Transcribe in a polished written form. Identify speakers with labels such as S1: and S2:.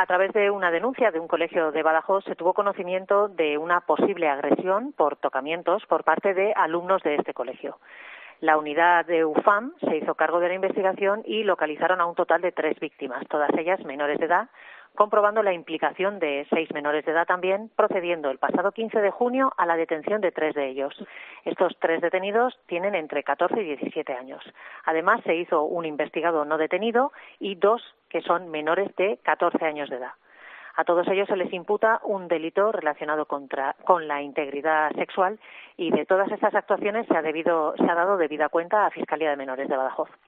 S1: A través de una denuncia de un colegio de Badajoz se tuvo conocimiento de una posible agresión por tocamientos por parte de alumnos de este colegio. La unidad de UFAM se hizo cargo de la investigación y localizaron a un total de 3 víctimas, todas ellas menores de edad, comprobando la implicación de 6 menores de edad también, procediendo el pasado 15 de junio a la detención de 3 de ellos. Estos 3 detenidos tienen entre 14 y 17 años. Además, se hizo un investigado no detenido y 2 que son menores de 14 años de edad. A todos ellos se les imputa un delito relacionado con la integridad sexual y de todas estas actuaciones se ha dado debida cuenta a Fiscalía de Menores de Badajoz.